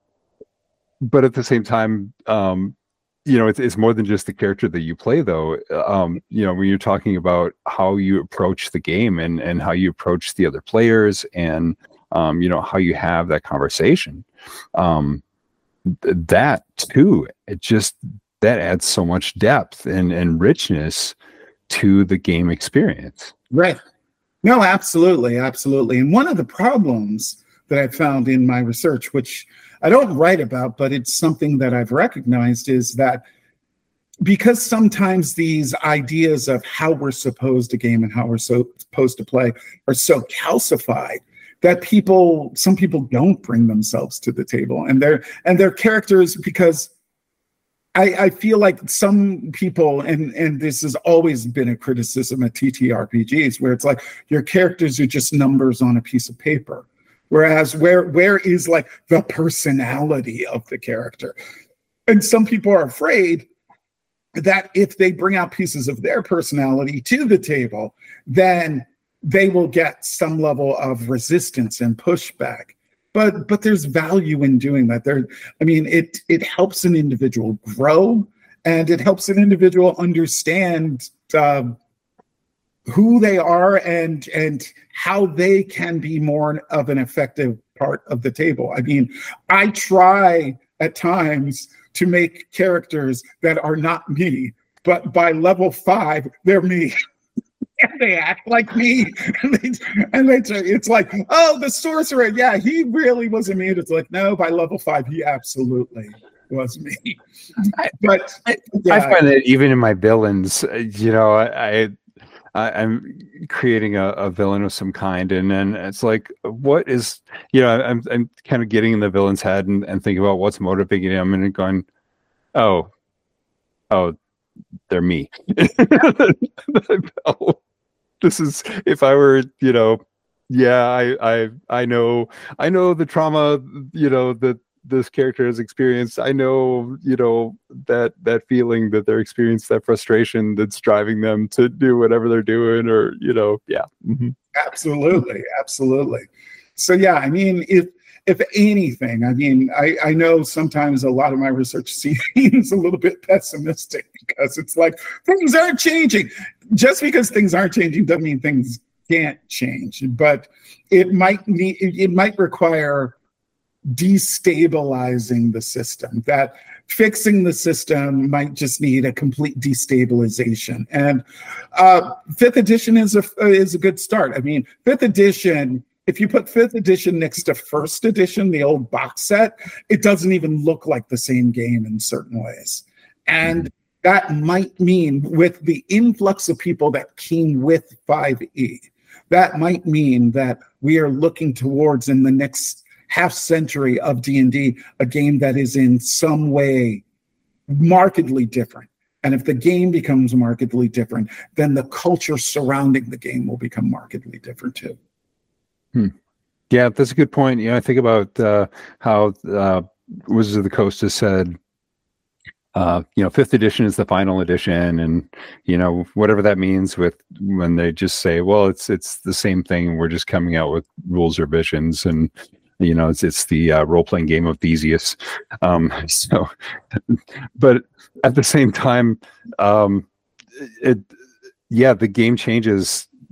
but at the same time, um you know, it's, it's more than just the character that you play, though. Um, you know, when you're talking about how you approach the game and, and how you approach the other players and, um, you know, how you have that conversation, um, th- that too, it just, that adds so much depth and, and richness to the game experience. Right. No, absolutely. Absolutely. And one of the problems that I found in my research, which I don't write about, but it's something that I've recognized, is that because sometimes these ideas of how we're supposed to game and how we're so supposed to play are so calcified that people, some people don't bring themselves to the table and their and their characters, because I, I feel like some people, and, and this has always been a criticism of T T R P Gs, where it's like your characters are just numbers on a piece of paper. Whereas where where is like the personality of the character? And some people are afraid that if they bring out pieces of their personality to the table, then they will get some level of resistance and pushback. But but there's value in doing that. There, I mean, it it helps an individual grow, and it helps an individual understand uh, who they are and and how they can be more of an effective part of the table. I mean, I try at times to make characters that are not me, but by level five, they're me. And they act like me. And they, and they it's like, oh, the sorcerer, yeah, he really wasn't me. And it's like, no, by level five, he absolutely was me. But I, yeah. I find that even in my villains, you know, I, I I'm creating a, a villain of some kind, and then it's like, what is, you know, I'm I'm kind of getting in the villain's head and, and thinking about what's motivating him, and going, oh, oh, they're me. Oh, this is, if I were, you know, yeah, I I I know I know the trauma, you know, that this character has experienced. I know, you know, that that feeling that they're experiencing, that frustration that's driving them to do whatever they're doing, or, you know, yeah. Mm-hmm. Absolutely, absolutely. So yeah, I mean, if if anything, I mean, I, I know sometimes a lot of my research seems a little bit pessimistic because it's like things aren't changing. Just because things aren't changing doesn't mean things can't change, but it might need, it might require destabilizing the system. That fixing the system might just need a complete destabilization. And uh, fifth edition is a is a good start. I mean, fifth edition, if you put fifth edition next to first edition, the old box set, it doesn't even look like the same game in certain ways. And that might mean, with the influx of people that came with five E, that might mean that we are looking towards, in the next half century of D and D, a game that is in some way markedly different. And if the game becomes markedly different, then the culture surrounding the game will become markedly different too. Hmm. Yeah, that's a good point. You know, I think about uh, how uh, Wizards of the Coast has said, uh, you know, fifth edition is the final edition, and, you know, whatever that means, with when they just say, well, it's it's the same thing. We're just coming out with rules revisions, and, you know, it's it's the uh, role playing game of Theseus. Um, so, but at the same time, um, it yeah, the game changes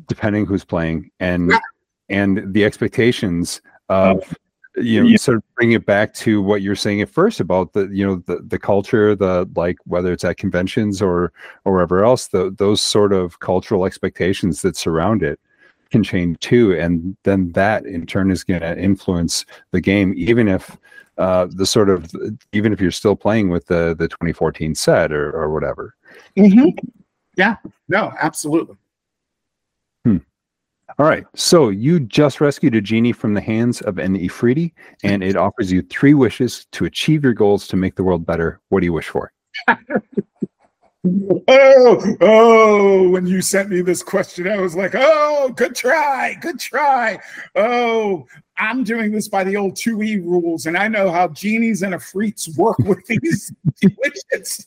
depending who's playing, and and the expectations of, you know, Yeah. sort of bring it back to what you're saying at first about the, you know, the, the culture, the, like, whether it's at conventions or, or wherever else, the, those sort of cultural expectations that surround it can change too. And then that in turn is going to influence the game, even if uh, the sort of, even if you're still playing with the, the twenty fourteen set or, or whatever. Mm-hmm. Yeah, no, absolutely. Hmm. All right. So you just rescued a genie from the hands of an Ifriti, and it offers you three wishes to achieve your goals to make the world better. What do you wish for? Oh, oh, when you sent me this question, I was like, oh, good try, good try. Oh, I'm doing this by the old two E rules, and I know how genies and Ifrits work with these wishes.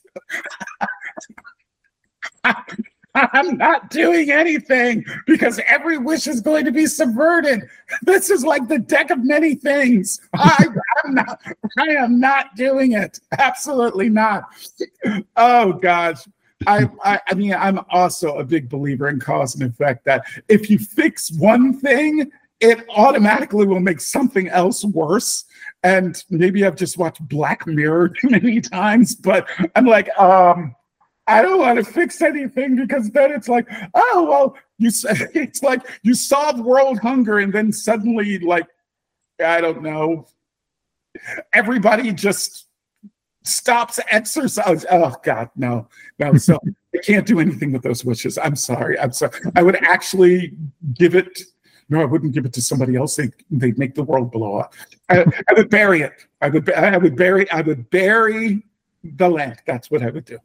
I'm not doing anything because every wish is going to be subverted. This is like the deck of many things. I, I'm not, I am not doing it. Absolutely not. Oh gosh. I, I, I mean, I'm also a big believer in cause and effect, that if you fix one thing, it automatically will make something else worse. And maybe I've just watched Black Mirror too many times, but I'm like, um, I don't want to fix anything, because then it's like, oh, well, you it's like you solve world hunger and then suddenly, like, I don't know, everybody just stops exercise. Oh God, no, no. So I can't do anything with those wishes. I'm sorry. I'm sorry. I would actually give it. No, I wouldn't give it to somebody else. They they'd make the world blow up. I, I would bury it. I would. I would bury. I would bury the land. That's what I would do.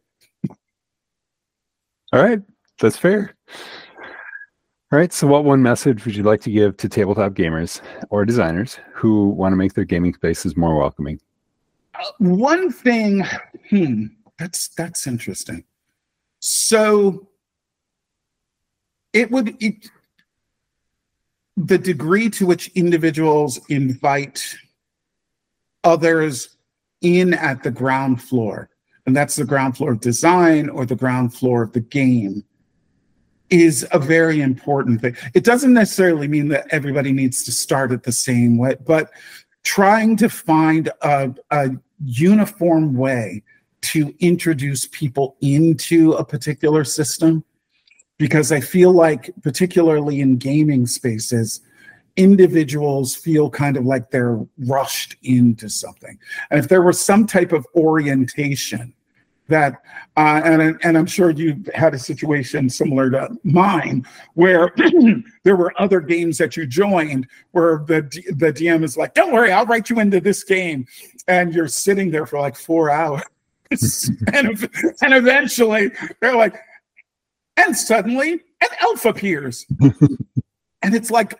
All right, that's fair. All right, so what one message would you like to give to tabletop gamers or designers who want to make their gaming spaces more welcoming? Uh, one thing, hmm, that's that's interesting. So it would it, the degree to which individuals invite others in at the ground floor, and that's the ground floor of design or the ground floor of the game, is a very important thing. It doesn't necessarily mean that everybody needs to start it the same way, but trying to find a, a uniform way to introduce people into a particular system, because I feel like, particularly in gaming spaces, individuals feel kind of like they're rushed into something. And if there was some type of orientation that, uh, and, and I'm sure you had a situation similar to mine, where there were other games that you joined where the, the D M is like, don't worry, I'll write you into this game. And you're sitting there for like four hours. and, and eventually they're like, and suddenly an elf appears. And it's like,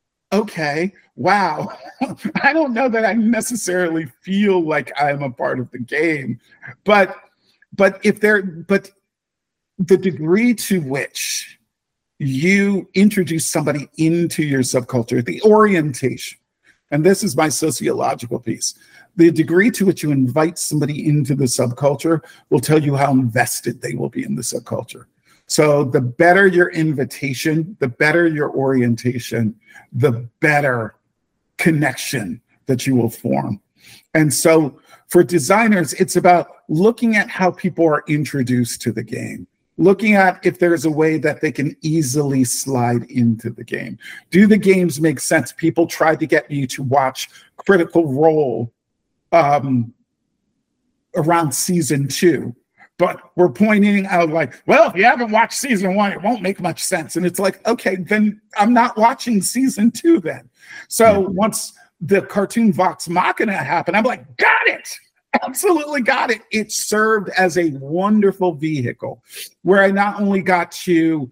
okay, wow. I don't know that I necessarily feel like I'm a part of the game, but but if there, but the degree to which you introduce somebody into your subculture, the orientation, and this is my sociological piece, the degree to which you invite somebody into the subculture will tell you how invested they will be in the subculture. So the better your invitation, the better your orientation, the better connection that you will form. And so for designers, it's about looking at how people are introduced to the game, looking at if there's a way that they can easily slide into the game. Do the games make sense? People tried to get me to watch Critical Role um, around season two. But we're pointing out like, well, if you haven't watched season one, it won't make much sense. And it's like, okay, then I'm not watching season two then. So yeah. Once the cartoon Vox Machina happened, I'm like, got it. Absolutely got it. It served as a wonderful vehicle where I not only got to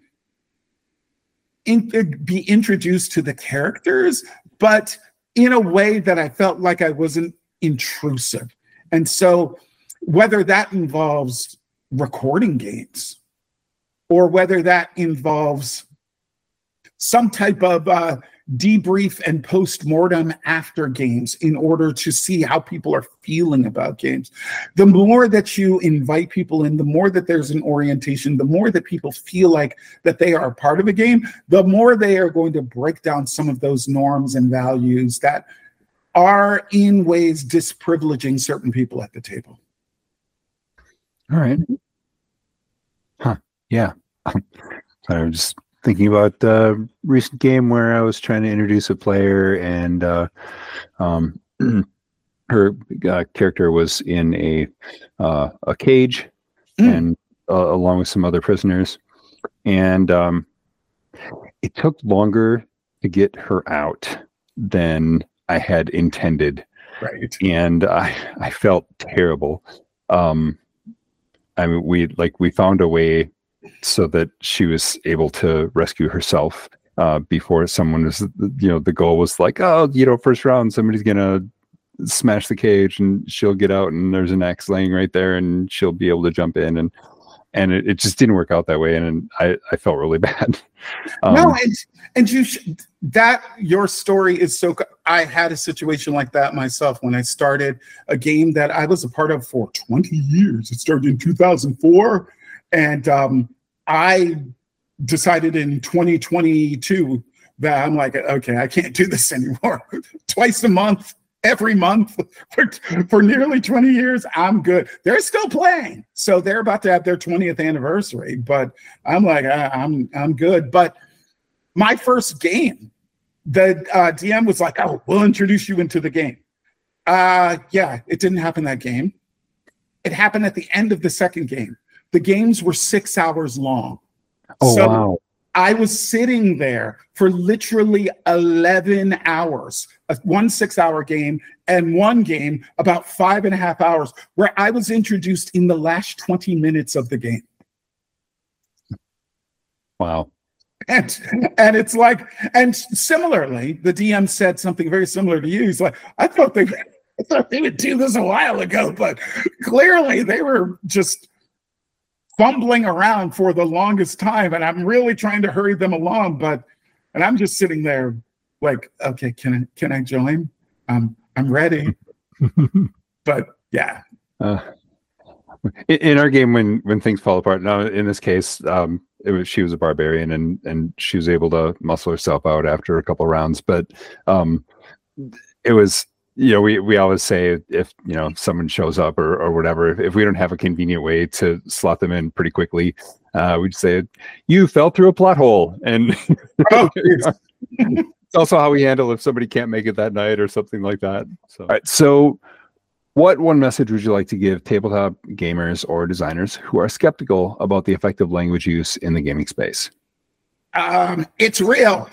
in, be introduced to the characters, but in a way that I felt like I wasn't intrusive. And so whether that involves recording games or whether that involves some type of uh, debrief and post-mortem after games in order to see how people are feeling about games. The more that you invite people in, the more that there's an orientation, the more that people feel like that they are a part of a game, the more they are going to break down some of those norms and values that are in ways disprivileging certain people at the table. All right. Huh. Yeah. I was just thinking about a recent game where I was trying to introduce a player, and uh, um, her uh, character was in a uh, a cage, mm. and uh, along with some other prisoners, and um, it took longer to get her out than I had intended. Right. And I I felt terrible. Um, I mean, we like we found a way so that she was able to rescue herself uh, before someone was, you know, the goal was like, oh, you know, first round, somebody's going to smash the cage and she'll get out and there's an axe laying right there and she'll be able to jump in. And, and it, it just didn't work out that way. And, and I, I felt really bad. Um, no, and, and you, sh- that your story is so, I had a situation like that myself when I started a game that I was a part of for twenty years. It started in two thousand four. And um, I decided in twenty twenty-two that I'm like, okay, I can't do this anymore. Twice a month, every month for, for nearly twenty years, I'm good. They're still playing. So they're about to have their twentieth anniversary, but I'm like, I, I'm I'm good. But my first game, the uh, D M was like, oh, we'll introduce you into the game. Uh, yeah, it didn't happen that game. It happened at the end of the second game. The games were six hours long. Oh, so wow. I was sitting there for literally eleven hours, one six-hour game, and one game about five and a half hours, where I was introduced in the last twenty minutes of the game. Wow. And, and it's like, and similarly, the D M said something very similar to you. He's like, I thought they, I thought they would do this a while ago, but clearly they were just fumbling around for the longest time, and I'm really trying to hurry them along, but and I'm just sitting there like, okay, can I can I join? Um, I'm ready. But yeah. Uh, in, in our game, when when things fall apart, now in this case, um, it was she was a barbarian, and and she was able to muscle herself out after a couple of rounds, but um, it was. You know, we, we always say if, you know, someone shows up or, or whatever, if, if we don't have a convenient way to slot them in pretty quickly, uh, we'd say, you fell through a plot hole. And oh, it's also how we handle if somebody can't make it that night or something like that. So, all right, so what one message would you like to give tabletop gamers or designers who are skeptical about the effective language use in the gaming space? Um, it's real.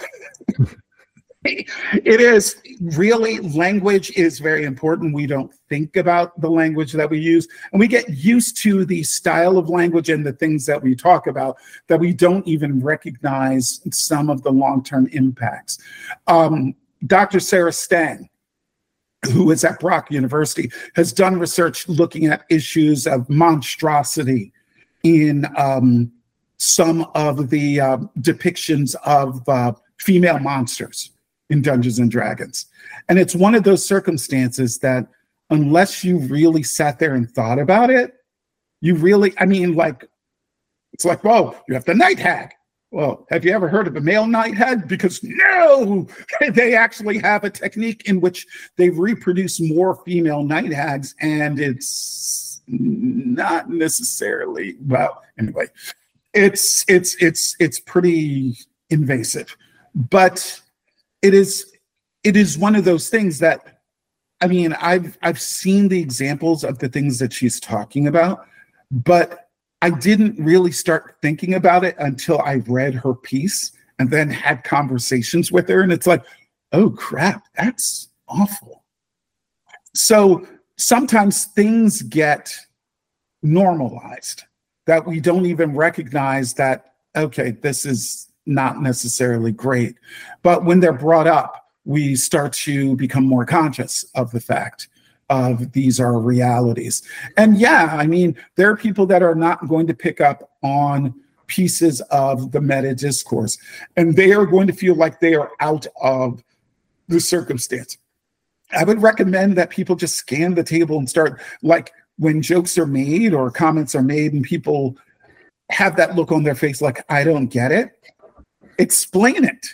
It is really, language is very important. We don't think about the language that we use, and we get used to the style of language and the things that we talk about that we don't even recognize some of the long-term impacts. Um, Doctor Sarah Stang, who is at Brock University, has done research looking at issues of monstrosity in um, some of the uh, depictions of uh, female monsters in Dungeons and Dragons. And it's one of those circumstances that unless you really sat there and thought about it, you really, I mean, like, it's like, whoa, you have the night hag. Well, have you ever heard of a male night hag? Because no, they actually have a technique in which they reproduce more female night hags, and it's not necessarily, well, anyway, it's, it's, it's, it's pretty invasive, but It is, it is one of those things that, I mean, I've I've seen the examples of the things that she's talking about, but I didn't really start thinking about it until I read her piece and then had conversations with her, and it's like, oh crap, that's awful. So sometimes things get normalized that we don't even recognize that, okay, this is not necessarily great. But when they're brought up, we start to become more conscious of the fact of these are realities. And yeah, I mean, there are people that are not going to pick up on pieces of the meta discourse, and they are going to feel like they are out of the circumstance. I would recommend that people just scan the table and start, like, when jokes are made or comments are made and people have that look on their face like, I don't get it, explain it.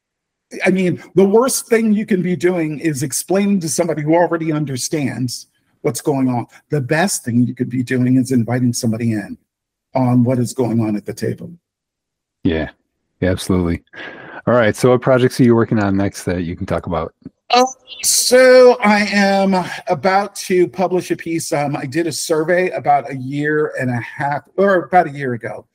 I mean, the worst thing you can be doing is explaining to somebody who already understands what's going on. The best thing you could be doing is inviting somebody in on what is going on at the table. Yeah, yeah, absolutely. All right. So what projects are you working on next that you can talk about? Oh, so I am about to publish a piece. Um, I did a survey about a year and a half, or about a year ago.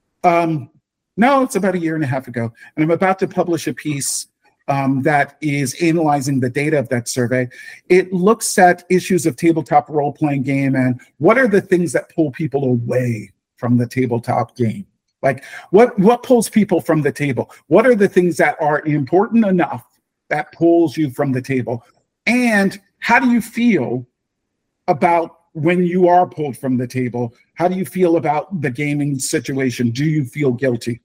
Um, no, it's about a year and a half ago. And I'm about to publish a piece um, that is analyzing the data of that survey. It looks at issues of tabletop role-playing game and what are the things that pull people away from the tabletop game. Like, what, what pulls people from the table? What are the things that are important enough that pulls you from the table? And how do you feel about when you are pulled from the table? How do you feel about the gaming situation? Do you feel guilty?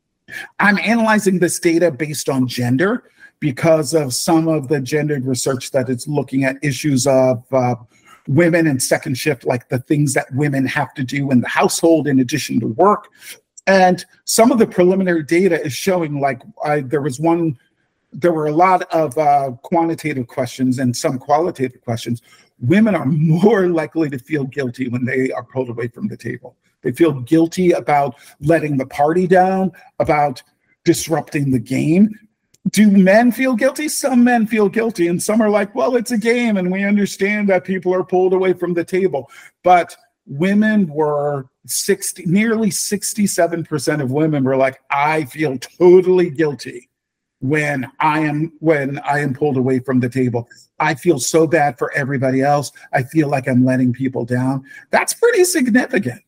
I'm analyzing this data based on gender because of some of the gendered research that is looking at issues of uh, women and second shift, like the things that women have to do in the household in addition to work. And some of the preliminary data is showing, like, I, there was one, there were a lot of uh, quantitative questions and some qualitative questions. Women are more likely to feel guilty when they are pulled away from the table. They feel guilty about letting the party down, about disrupting the game. Do men feel guilty? Some men feel guilty, and some are like, well, it's a game, and we understand that people are pulled away from the table. But women were sixty, nearly sixty-seven percent of women were like, I feel totally guilty when I am when I am pulled away from the table. I feel so bad for everybody else. I feel like I'm letting people down. That's pretty significant.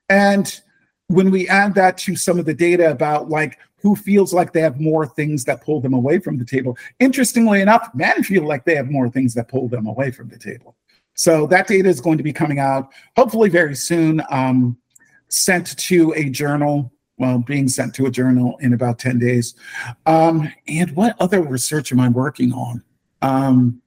And when we add that to some of the data about, like, who feels like they have more things that pull them away from the table, interestingly enough, men feel like they have more things that pull them away from the table. So that data is going to be coming out hopefully very soon, um, sent to a journal, well, being sent to a journal in about ten days. Um, and what other research am I working on? Um,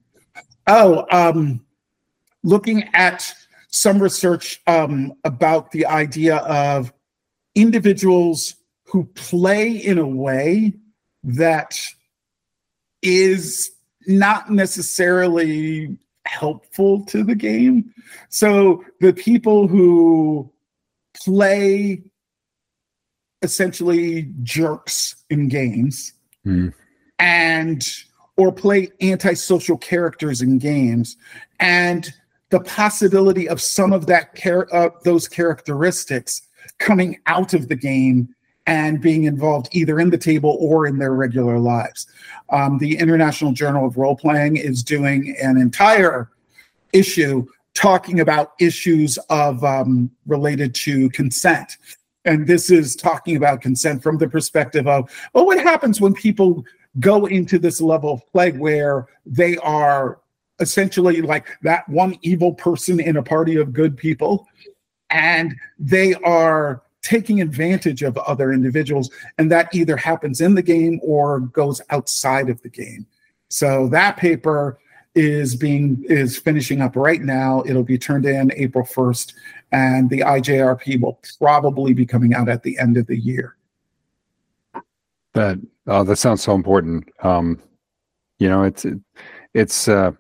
oh, um, looking at some research um, about the idea of individuals who play in a way that is not necessarily helpful to the game. So the people who play essentially jerks in games mm. and or play antisocial characters in games, and the possibility of some of that char- uh, those characteristics coming out of the game and being involved either in the table or in their regular lives. Um, the International Journal of Role Playing is doing an entire issue talking about issues of um, related to consent. And this is talking about consent from the perspective of, well, what happens when people go into this level of play where they are essentially like that one evil person in a party of good people, and they are taking advantage of other individuals, and that either happens in the game or goes outside of the game. So that paper is being is finishing up right now. It'll be turned in April first, and the I J R P will probably be coming out at the end of the year. That oh, that sounds so important. Um, you know, it's it, it's. Uh,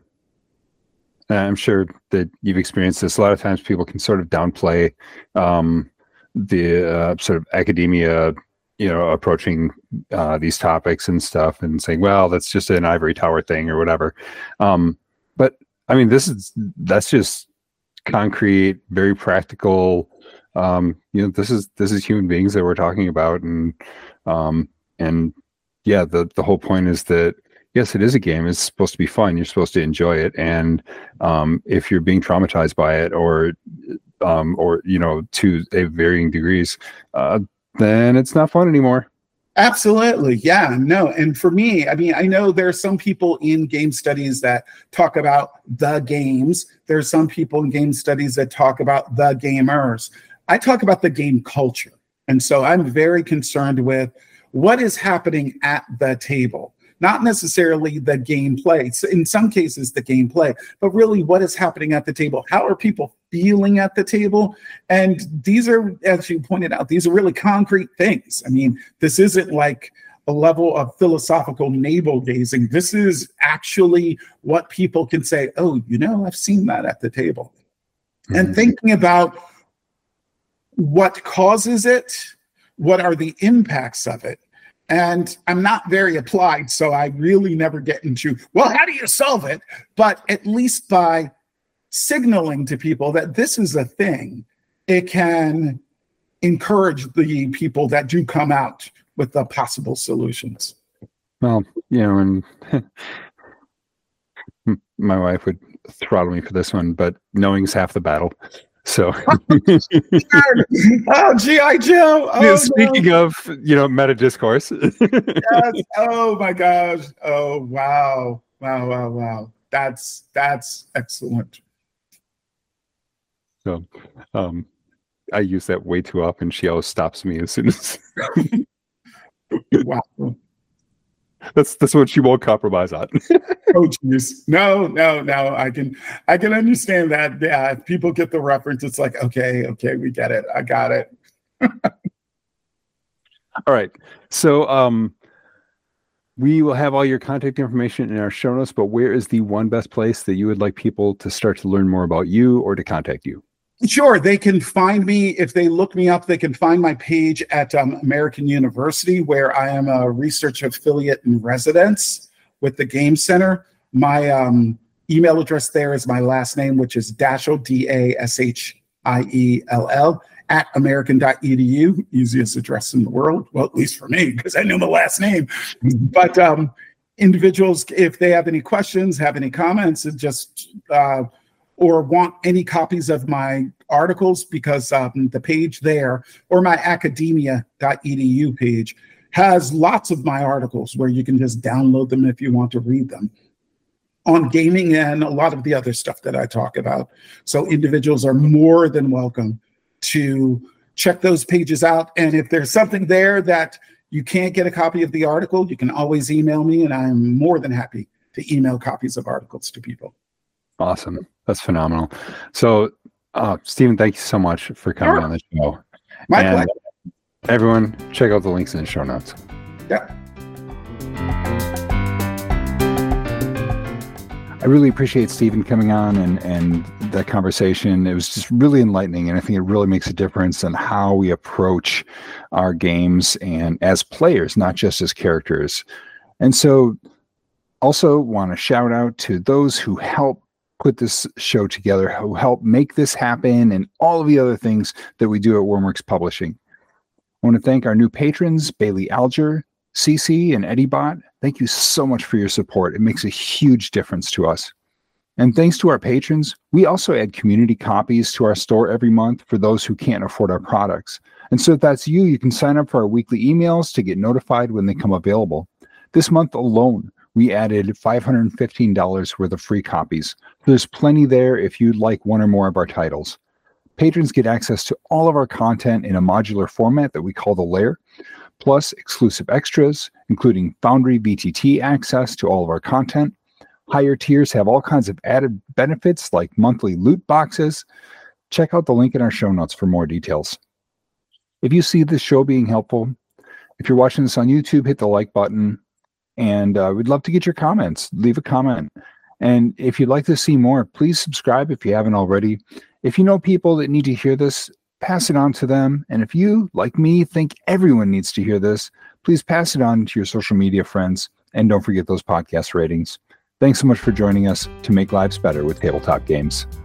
I'm sure that you've experienced this. A lot of times, people can sort of downplay um, the uh, sort of academia, you know, approaching uh, these topics and stuff, and saying, "Well, that's just an ivory tower thing or whatever." Um, but I mean, this is that's just concrete, very practical. Um, you know, this is this is human beings that we're talking about, and um, and yeah, the the whole point is that. Yes, it is a game. It's supposed to be fun. You're supposed to enjoy it. And um, if you're being traumatized by it, or, um, or you know, to a varying degrees, uh, then it's not fun anymore. Absolutely. Yeah, no. And for me, I mean, I know there are some people in game studies that talk about the games. There are some people in game studies that talk about the gamers. I talk about the game culture. And so I'm very concerned with what is happening at the table, not necessarily the gameplay. So in some cases, the gameplay, but really what is happening at the table. How are people feeling at the table? And these are, as you pointed out, these are really concrete things. I mean, this isn't like a level of philosophical navel gazing. This is actually what people can say, oh, you know, I've seen that at the table. Mm-hmm. And thinking about what causes it, what are the impacts of it? And I'm not very applied, so I really never get into, well, how do you solve it? But at least by signaling to people that this is a thing, it can encourage the people that do come out with the possible solutions. Well, you know, and my wife would throttle me for this one, but knowing's half the battle. So, oh, G I. Joe. Oh, yeah, speaking no. of, you know, meta discourse. Yes. Oh my gosh. Oh wow, wow, wow, wow. That's that's excellent. So, um, I use that way too often. She always stops me as soon as. Wow. That's that's what she won't compromise on. Oh geez. No, no, no. I can I can understand that. Yeah, if people get the reference, it's like, okay, okay, we get it. I got it. All right. So um we will have all your contact information in our show notes, but where is the one best place that you would like people to start to learn more about you or to contact you? Sure. They can find me. If they look me up, they can find my page at um, American University, where I am a research affiliate in residence with the Game Center. My um, email address there is my last name, which is Dashiell, D A S H I E L L, at american dot e d u. Easiest address in the world. Well, at least for me, because I know my last name. But um, individuals, if they have any questions, have any comments, and just... Uh, or want any copies of my articles, because um, the page there, or my academia dot e d u page, has lots of my articles where you can just download them if you want to read them on gaming and a lot of the other stuff that I talk about. So individuals are more than welcome to check those pages out. And if there's something there that you can't get a copy of the article, you can always email me, and I'm more than happy to email copies of articles to people. Awesome. That's phenomenal. So, uh, Stephen, thank you so much for coming sure. on the show. My and pleasure. Everyone, check out the links in the show notes. Yeah. I really appreciate Stephen coming on and, and that conversation. It was just really enlightening, and I think it really makes a difference in how we approach our games and as players, not just as characters. And so also want to shout out to those who help put this show together, who help make this happen, and all of the other things that we do at Wormworks Publishing. I want to thank our new patrons, Bailey Alger, Cece, and Eddie Bot. Thank you so much for your support. It makes a huge difference to us. And thanks to our patrons, we also add community copies to our store every month for those who can't afford our products. And so if that's you, you can sign up for our weekly emails to get notified when they come available. This month alone, we added five hundred fifteen dollars worth of free copies. There's plenty there if you'd like one or more of our titles. Patrons get access to all of our content in a modular format that we call the Lair, plus exclusive extras, including Foundry V T T access to all of our content. Higher tiers have all kinds of added benefits like monthly loot boxes. Check out the link in our show notes for more details. If you see this show being helpful, if you're watching this on YouTube, hit the like button. And uh, we'd love to get your comments. Leave a comment. And if you'd like to see more, please subscribe if you haven't already. If you know people that need to hear this, pass it on to them. And if you, like me, think everyone needs to hear this, please pass it on to your social media friends. And don't forget those podcast ratings. Thanks so much for joining us to make lives better with tabletop games.